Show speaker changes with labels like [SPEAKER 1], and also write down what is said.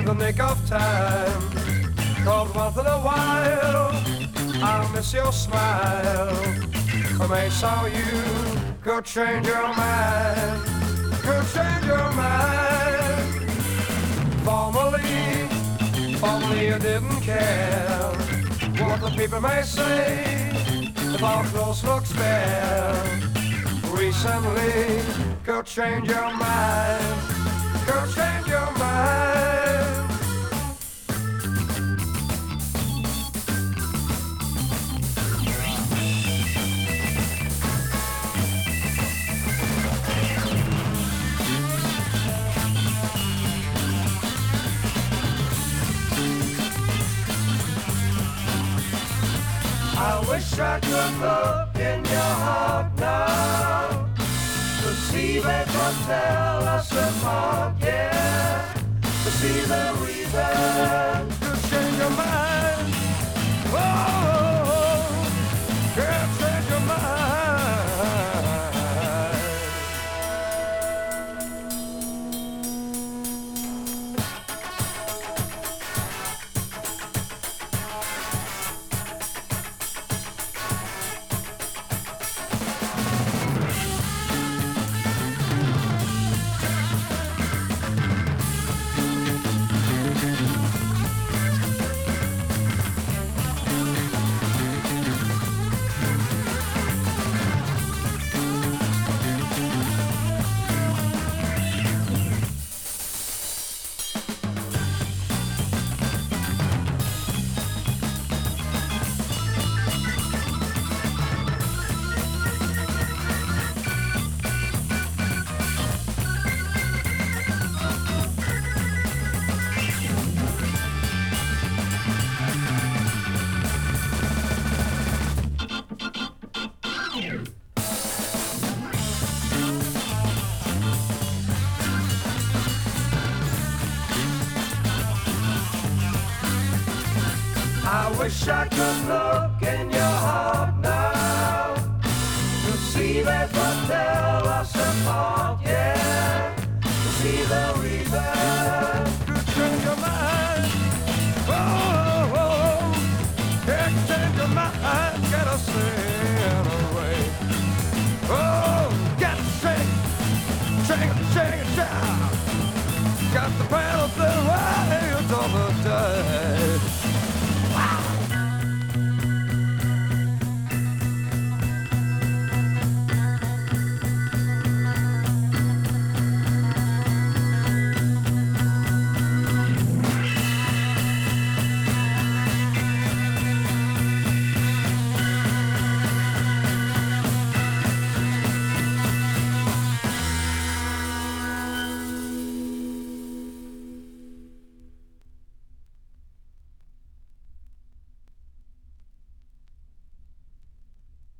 [SPEAKER 1] the nick of time. 'Cause once in a while I'll miss your smile. I may saw you could change your mind, could change your mind. Formerly you didn't care what the people may say if our clothes look spare. Recently could change your mind, could change your mind. I wish I could look in your heart now to see they could tell us apart, yeah. To see the reason to change your mind. Oh, can't change your mind. I wish I could look in your heart now to see that would tell us apart, yeah. To see the reason